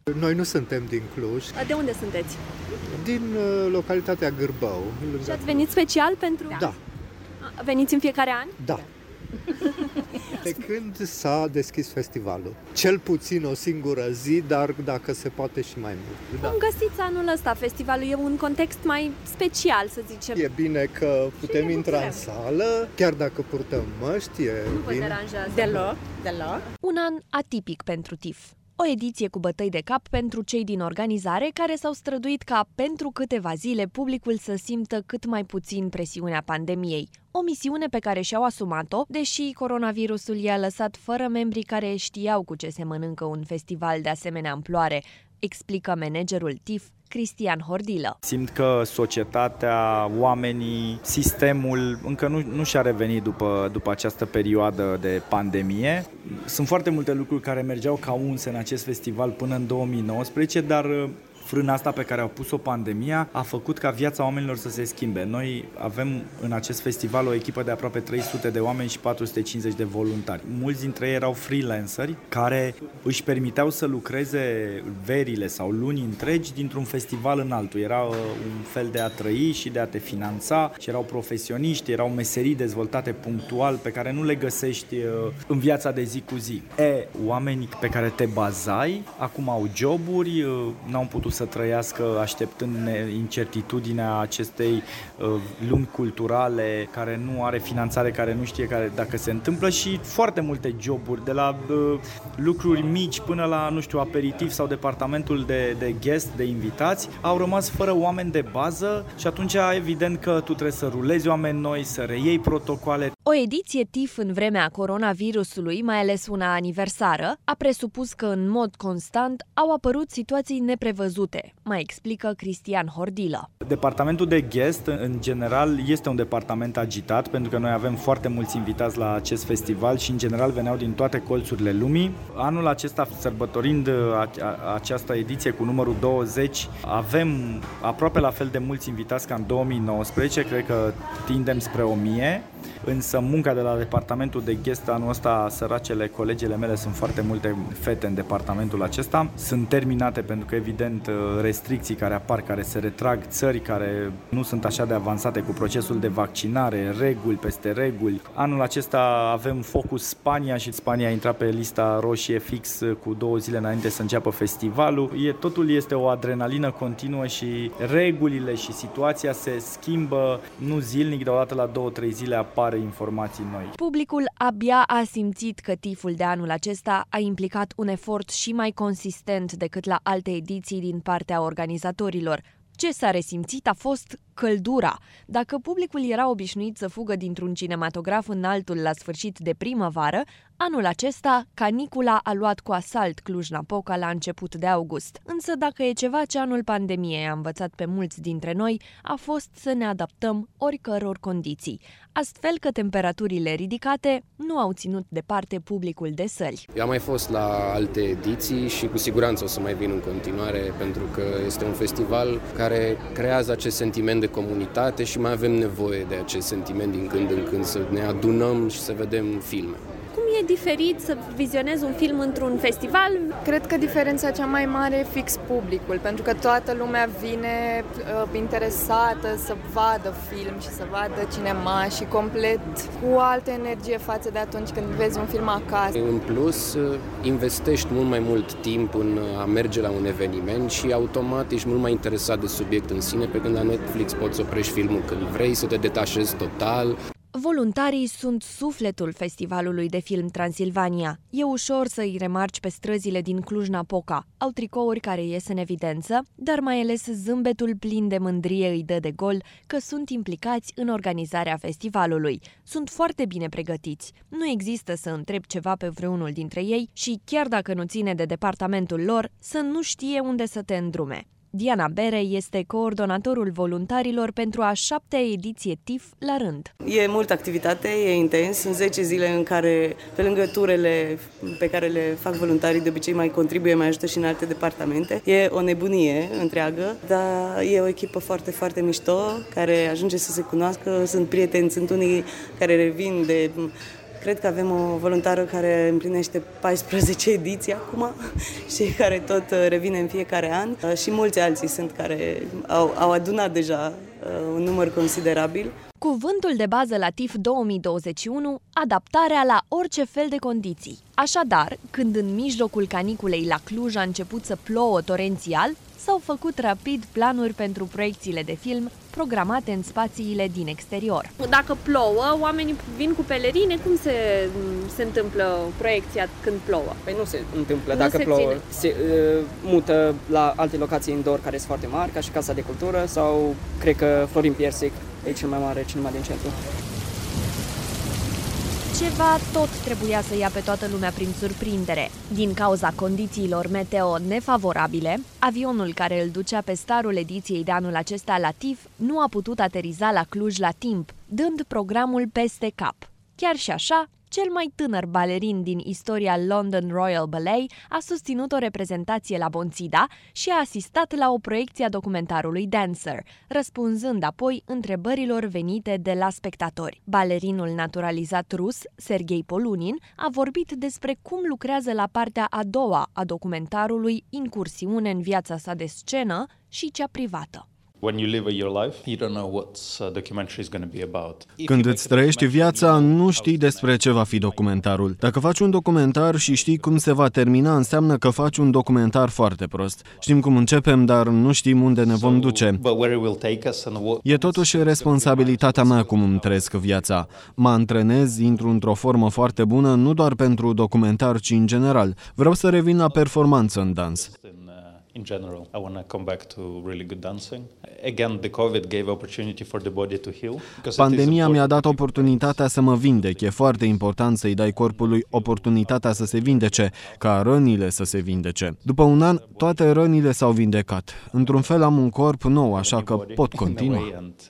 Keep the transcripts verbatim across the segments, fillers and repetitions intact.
Noi nu suntem din Cluj. De unde sunteți? Din localitatea Gârbău. Și ați venit special pentru... Da. Veniți în fiecare an? Da. De când s-a deschis festivalul. Cel puțin o singură zi, dar dacă se poate și mai mult. Da. Cum găsiți anul ăsta festivalul? E un context mai special, să zicem. E bine că putem intra în sală, chiar dacă purtăm măști, e Nu vă bine. deranjează? Deloc, deloc. Un an atipic pentru T I F. O ediție cu bătăi de cap pentru cei din organizare care s-au străduit ca pentru câteva zile publicul să simtă cât mai puțin presiunea pandemiei. O misiune pe care și-au asumat-o, deși coronavirusul i-a lăsat fără membrii care știau cu ce se mănâncă un festival de asemenea amploare, explică managerul T I F, Cristian Hordilă. Simt că societatea, oamenii, sistemul încă nu, nu și-a revenit după, după această perioadă de pandemie. Sunt foarte multe lucruri care mergeau ca unse în acest festival până în două mii nouăsprezece, dar frâna asta pe care a pus-o pandemia a făcut ca viața oamenilor să se schimbe. Noi avem în acest festival o echipă de aproape trei sute de oameni și patru sute cincizeci de voluntari. Mulți dintre ei erau freelanceri care își permiteau să lucreze verile sau luni întregi dintr-un festival în altul. Era un fel de a trăi și de a te finanța și erau profesioniști, erau meserii dezvoltate punctual pe care nu le găsești în viața de zi cu zi. E, oamenii pe care te bazai acum au joburi, n-au putut să trăiască așteptând incertitudinea acestei uh, lumi culturale care nu are finanțare, care nu știe care, dacă se întâmplă și foarte multe joburi, de la uh, lucruri mici până la, nu știu, aperitiv sau departamentul de, de guest, de invitați, au rămas fără oameni de bază și atunci evident că tu trebuie să rulezi oameni noi, să reiei protocoale. O ediție T I F în vremea coronavirusului, mai ales una aniversară, a presupus că în mod constant au apărut situații neprevăzute, mai explică Cristian Hordilă. Departamentul de guest, în general, este un departament agitat, pentru că noi avem foarte mulți invitați la acest festival și, în general, veneau din toate colțurile lumii. Anul acesta, sărbătorind această ediție cu numărul douăzeci, avem aproape la fel de mulți invitați ca în două mii nouăsprezece, cred că tindem spre o mie, însă munca de la departamentul de guest anul ăsta, săracele, colegele mele, sunt foarte multe fete în departamentul acesta, sunt terminate pentru că, evident, restricții care apar, care se retrag, țări care nu sunt așa de avansate cu procesul de vaccinare, reguli peste reguli. Anul acesta avem focus Spania și Spania a intrat pe lista roșie fix cu două zile înainte să înceapă festivalul. E, totul este o adrenalină continuă și regulile și situația se schimbă, nu zilnic, dar odată la două, trei zile apare informații noi. Publicul abia a simțit că T I F-ul de anul acesta a implicat un efort și mai consistent decât la alte ediții din partea organizatorilor. Ce s-a resimțit a fost căldura. Dacă publicul era obișnuit să fugă dintr-un cinematograf în altul la sfârșit de primăvară, anul acesta canicula a luat cu asalt Cluj-Napoca la început de august. Însă dacă e ceva ce anul pandemiei a învățat pe mulți dintre noi, a fost să ne adaptăm oricăror condiții. Astfel că temperaturile ridicate nu au ținut departe publicul de săli. Eu am mai fost la alte ediții și cu siguranță o să mai vin în continuare, pentru că este un festival care creează acest sentiment de comunitate și mai avem nevoie de acest sentiment din când în când, să ne adunăm și să vedem filme. Cum e diferit să vizionezi un film într-un festival? Cred că diferența cea mai mare e fix publicul, pentru că toată lumea vine uh, interesată să vadă film și să vadă cinema și complet cu altă energie față de atunci când vezi un film acasă. În plus, investești mult mai mult timp în a merge la un eveniment și automat ești mult mai interesat de subiect în sine, pe când la Netflix poți oprești filmul când vrei, să te detașezi total. Voluntarii sunt sufletul festivalului de film Transilvania. E ușor să îi remarci pe străzile din Cluj-Napoca. Au tricouri care ies în evidență, dar mai ales zâmbetul plin de mândrie îi dă de gol că sunt implicați în organizarea festivalului. Sunt foarte bine pregătiți. Nu există să întrebi ceva pe vreunul dintre ei și, chiar dacă nu ține de departamentul lor, să nu știe unde să te îndrume. Diana Bere este coordonatorul voluntarilor pentru a șaptea ediție T I F la rând. E multă activitate, e intens, sunt zece zile în care, pe lângă turele pe care le fac voluntarii, de obicei mai contribuie, mai ajută și în alte departamente. E o nebunie întreagă, dar e o echipă foarte, foarte mișto, care ajunge să se cunoască, sunt prieteni, sunt unii care revin de Cred că avem o voluntară care împlinește paisprezece ediții acum și care tot revine în fiecare an și mulți alții sunt care au, au adunat deja un număr considerabil. Cuvântul de bază la T I F două mii douăzeci și unu, adaptarea la orice fel de condiții. Așadar, când în mijlocul caniculei la Cluj a început să plouă torențial, s-au făcut rapid planuri pentru proiecțiile de film programate în spațiile din exterior. Dacă plouă, oamenii vin cu pelerine, cum se, se întâmplă proiecția când plouă? Păi nu se întâmplă. Nu Dacă se plouă, ține. se uh, mută la alte locații indoor care sunt foarte mari, ca și Casa de Cultură sau, cred că, Florin Piersic e cel mai mare cinema din centru. Ceva tot trebuia să ia pe toată lumea prin surprindere. Din cauza condițiilor meteo nefavorabile, avionul care îl ducea pe starul ediției de anul acesta la T I F nu a putut ateriza la Cluj la timp, dând programul peste cap. Chiar și așa, cel mai tânăr balerin din istoria London Royal Ballet a susținut o reprezentație la Bonțida și a asistat la o proiecție a documentarului Dancer, răspunzând apoi întrebărilor venite de la spectatori. Balerinul naturalizat rus, Serghei Polunin, a vorbit despre cum lucrează la partea a doua a documentarului Incursiune în viața sa de scenă și cea privată. Când îți trăiești viața, nu știi despre ce va fi documentarul. Dacă faci un documentar și știi cum se va termina, înseamnă că faci un documentar foarte prost. Știm cum începem, dar nu știm unde ne vom duce. E totuși responsabilitatea mea cum îmi trăiesc viața. Mă antrenez, intru într-o formă foarte bună, nu doar pentru documentar, ci în general. Vreau să revin la performanță în dans. In general, I want to come back to really good dancing. Again, the COVID gave opportunity for the body to heal. Pandemia mi-a dat oportunitatea să mă vindec. E foarte important să-i dai corpului oportunitatea să se vindece, ca rănile să se vindece. După un an, toate rănile s-au vindecat. Într-un fel am un corp nou, așa că pot continua.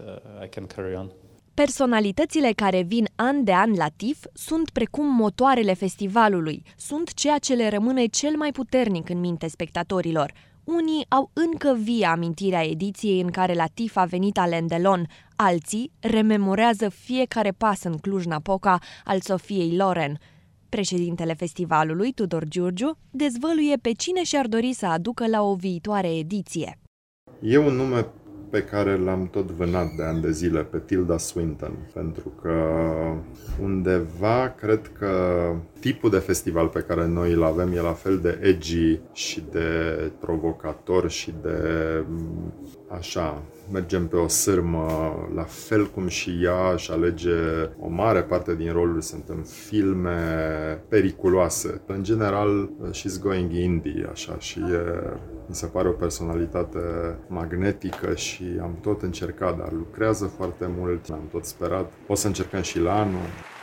Personalitățile care vin an de an la T I F sunt precum motoarele festivalului, sunt ceea ce le rămâne cel mai puternic în minte spectatorilor. Unii au încă vie amintirea ediției în care la T I F a venit Alain Delon, alții rememorează fiecare pas în Cluj-Napoca al Sofiei Loren. Președintele festivalului, Tudor Giurgiu, dezvăluie pe cine și-ar dori să aducă la o viitoare ediție. E un nume pe care l-am tot vânat de ani de zile, pe Tilda Swinton, pentru că undeva cred că tipul de festival pe care noi îl avem e la fel de edgy și de provocator și de așa, mergem pe o sârmă, la fel cum și ea își alege o mare parte din roluri sunt în filme periculoase. În general, she's going indie, așa, și e, mi se pare o personalitate magnetică și am tot încercat, dar lucrează foarte mult, am tot sperat. O să încercăm și la anul.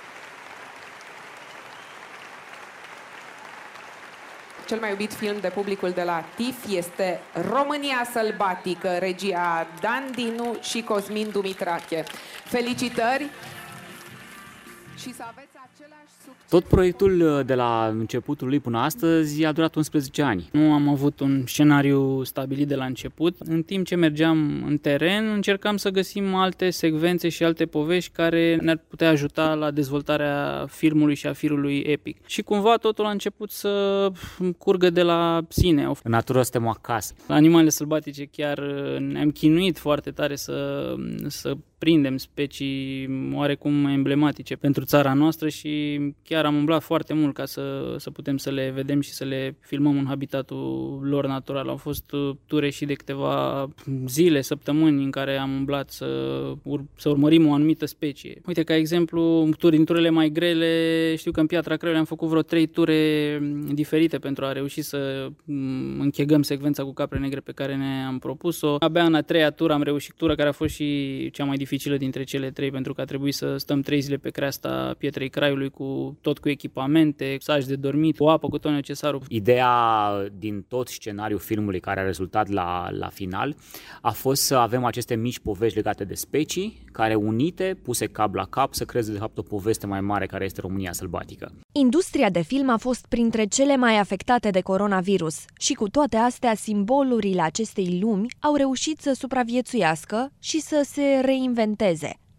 Cel mai iubit film de publicul de la T I F este România Sălbatică, regia Dan Dinu și Cosmin Dumitrache. Felicitări și să aveți același succes. Tot proiectul de la începutul lui până astăzi a durat unsprezece ani. Nu am avut un scenariu stabilit de la început. În timp ce mergeam în teren, încercam să găsim alte secvențe și alte povești care ne-ar putea ajuta la dezvoltarea filmului și a firului epic. Și cumva totul a început să curgă de la sine. În natură suntem acasă. La animalele sălbatice chiar ne-am chinuit foarte tare să, să prindem specii oarecum emblematice pentru țara noastră și chiar am umblat foarte mult ca să, să putem să le vedem și să le filmăm în habitatul lor natural. Au fost ture și de câteva zile, săptămâni în care am umblat să, ur- să urmărim o anumită specie. Uite, ca exemplu, turi din turele mai grele, știu că în Piatra Craiului am făcut vreo trei ture diferite pentru a reuși să închegăm secvența cu capre negre pe care ne-am propus-o. Abia în a treia tură am reușit, tură care a fost și cea mai dificilă dintre cele trei, pentru că a trebuit să stăm trei zile pe creasta Pietrei Craiului cu tot cu echipamente, saci de dormit, cu apă, cu tot necesarul. Ideea din tot scenariul filmului care a rezultat la, la final a fost să avem aceste mici povești legate de specii, care unite, puse cap la cap, să creeze de fapt o poveste mai mare care este România Sălbatică. Industria de film a fost printre cele mai afectate de coronavirus și cu toate astea, simbolurile acestei lumi au reușit să supraviețuiască și să se reinventeze.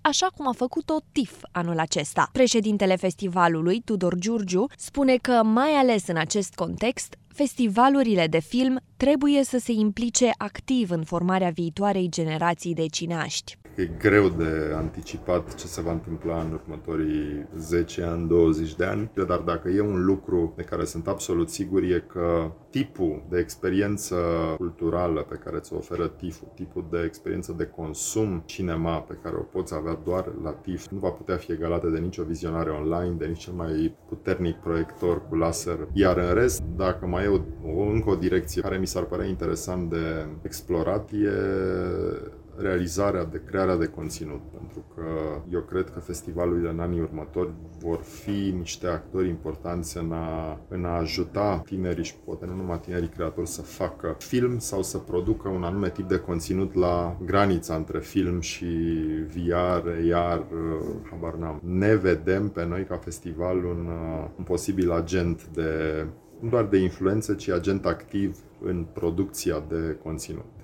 așa cum a făcut-o TIFF anul acesta. Președintele festivalului, Tudor Giurgiu, spune că, mai ales în acest context, festivalurile de film trebuie să se implice activ în formarea viitoarei generații de cineaști. E greu de anticipat ce se va întâmpla în următorii zece ani, douăzeci de ani, dar dacă e un lucru de care sunt absolut sigur e că tipul de experiență culturală pe care ți-o oferă TIFF-ul, tipul de experiență de consum cinema pe care o poți avea doar la TIFF, nu va putea fi egalată de nicio vizionare online, de nici cel mai puternic proiector cu laser. Iar în rest, dacă mai e o, o, încă o direcție care mi s-ar părea interesant de explorat, e realizarea, de crearea de conținut, pentru că eu cred că festivalurile în anii următori vor fi niște actori importanți în a, în a ajuta tinerii și poate nu numai tinerii creatori să facă film sau să producă un anume tip de conținut la granița între film și V R, A R, habar n-am. Ne vedem pe noi ca festival un, un posibil agent de, nu doar de influență, ci agent activ în producția de conținut.